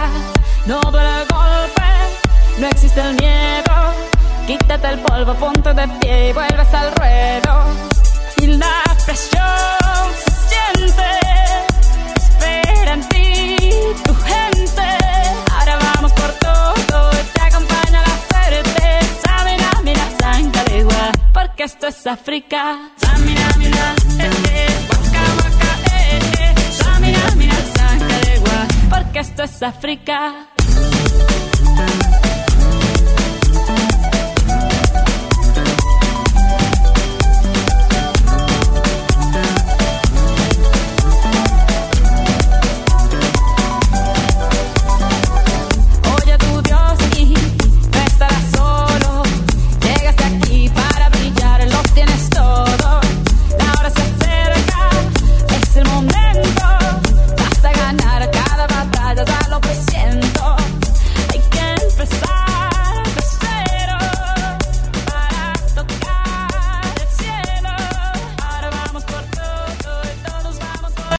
atrás, no duele el golpe, no existe el miedo. Quítate el polvo, ponte de pie y vuelves al ruedo. Y la presión se siente, espera en ti tu gente. Ahora vamos por todo, te acompaña la suerte. Samina, mira, Sancalegua, porque esto es África. Samina, mira, waka, waka, Samina, mira, Sancalegua, porque esto es África.